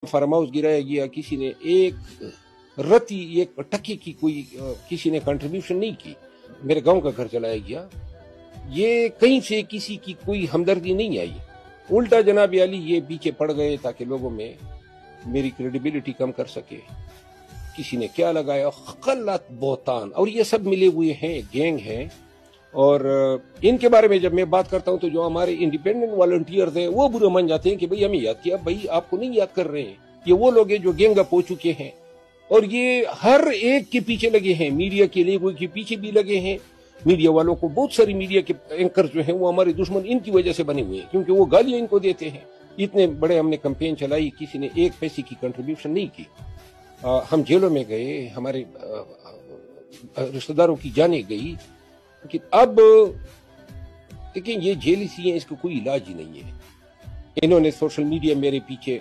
Farm house गिराया गया, किसी ने एक रति एक टके की कोई किसी ने कंट्रीब्यूशन नहीं की, मेरे गांव का घर चलाया गया। ये कहीं से किसी की कोई हमदर्दी नहीं आई। उल्टा जनाब अली ये पीछे पड़ गए ताकि लोगों में मेरी क्रेडिबिलिटी कम कर सके। किसी ने क्या लगाया, गलत बोतान, और ये सब मिले हुए हैं, गैंग है। और इनके बारे में जब मैं बात करता हूं तो जो हमारे इंडिपेंडेंट वॉलंटियर्स हैं वो बुरे मान जाते हैं कि भाई हमें याद किया, भाई आपको नहीं याद कर रहे हैं। ये वो लोग हैं जो गैंग अप हो चुके हैं और ये हर एक के पीछे लगे हैं, मीडिया के लोगों के पीछे भी लगे हैं। मीडिया वालों को, बहुत सारी मीडिया के एंकर जो हैं वो हमारे दुश्मन इनकी वजह से बने हुए हैं, क्योंकि वो गालियां इनको देते हैं। इतने बड़े हमने कैंपेन चलाई, किसी ने एक पैसे की कंट्रीब्यूशन नहीं की। हम जेलों में गए, हमारे रिश्तेदारों की जाने गई, कि अब देखिए ये जेल सी है, इसका कोई इलाज ही नहीं है। इन्होंने सोशल मीडिया मेरे पीछे